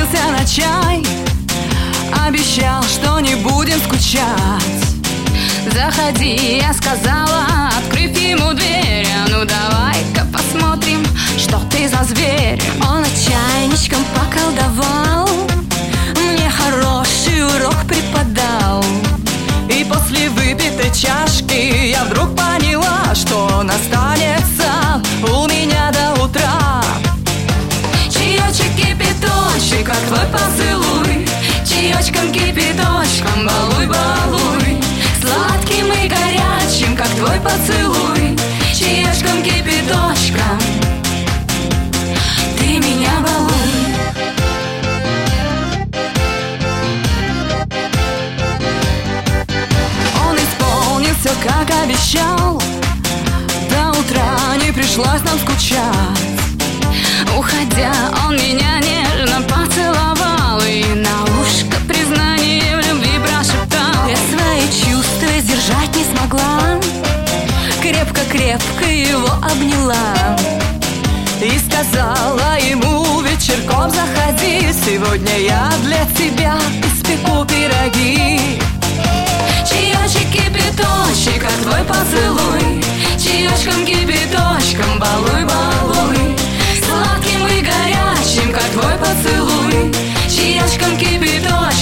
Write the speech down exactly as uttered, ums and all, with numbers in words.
согласился на чай, обещал, что не будем скучать. Заходи, я сказала, открыв ему дверь. А ну давай-ка посмотрим, что ты за зверь. Он чайничком поколдовал, мне хороший урок преподал. И после выпитой чашки я вдруг поняла, что он останется у меня до утра. Чаечек, кипяточек, как твой поцелуй, чаечком, кипяточком, балуй, балуй. Сладким и горячим, как твой поцелуй, чаечком, кипяточком, ты меня балуй. Он исполнил все, как обещал, до утра не пришлось нам скучать. Уходя, он меня нежно поцеловал и на ушко признание в любви прошептал. Я свои чувства сдержать не смогла, крепко-крепко его обняла и сказала ему: вечерком заходи, сегодня я для тебя испеку пироги. Чаечек, кипяточек, как твой поцелуй, чаечком, кипяточком, балуй, балуй. Сладким и горячим, как твой поцелуй, чаечком, кипяточком,